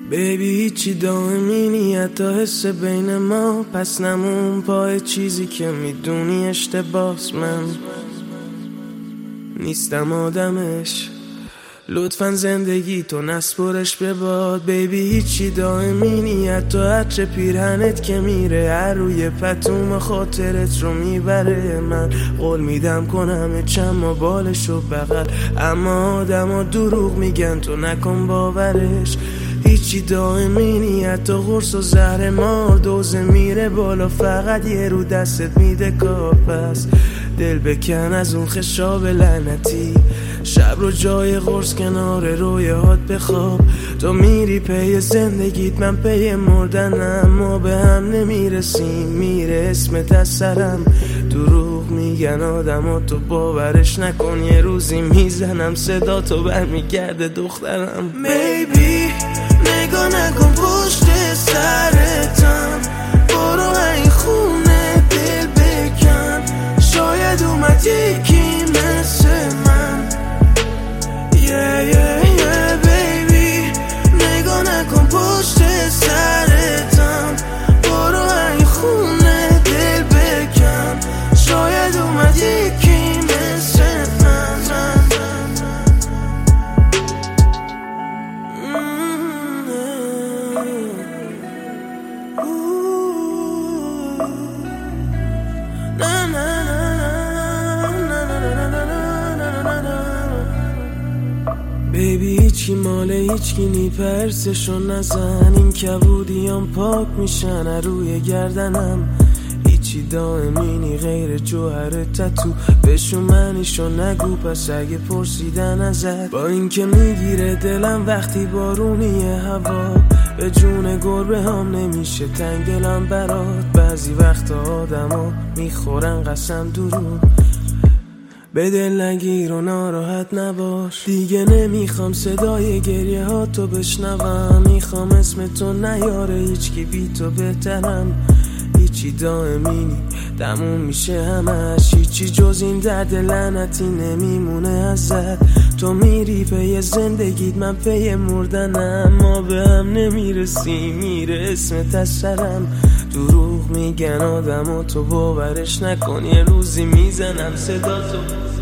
بیبی هیچی دائمی نیت تا حس بین ما، پس نمون پای چیزی که میدونی اشتباس. من نیستم آدمش، لطفاً زندگی تو نسپرش به باد. بیبی هیچی دائمی نیت تا عطر پیرهنت که میره هر روی پتوم خاطرت رو میبره. من قول میدم کنم چند بالشو بغل، اما آدما دروغ میگن تو نکن باورش. هیچی دائمی نیت تا قرص و زهر مار، دوزه میره بالا فقط یه رو دستت میده کار. پس دل بکن از اون خشاب لعنتی، شب رو جای قرص کنار رویات بخواب. تو میری پی زندگیت، من پی مردنم، ما به هم نمیرسیم، میره اسمت از سرم. دروغ میگن آدم تو باورش نکن، یه روزی میزنم صدا تو برمیگرده دخترم. بیبی نگاه نکن پشت سرتم، برو این خونه دل بکن، شاید اومد یکی مثل من. بیبی نگاه نکن پشت سرتم، برو این خونه دل بکن، شاید اومد یکی مثل من. بیبی هیچی ماله هیچکی نی، پرسشو نزن، این کبودیام پاک میشن روی گردنم. هیچی دائمی نی غیر جوهر تتو، بشو منیشو نگو پس اگه پرسیدن ازت. با اینکه میگیره دلم وقتی بارونیه هوا، به جون گربه هم نمیشه تنگ دلم برات. بعضی وقت آدما میخورن قسم دروغ، به دل نگیر و ناراحت نباش. دیگه نمیخوام صدای گریه ها تو بشنوم، میخوام اسم تو نیاره هیچکی بی تو بهترم. هیچی دائمی نی تموم میشه همش، هیچی جز این درد لعنتی نمیمونه ازت. تو میری پی زندگیت، من پی مردنم، ما به هم نمیرسیم، میره اسمت از سرم. دروغ میگن آدم تو باورش نکن، یه روزی میزنم صدا تو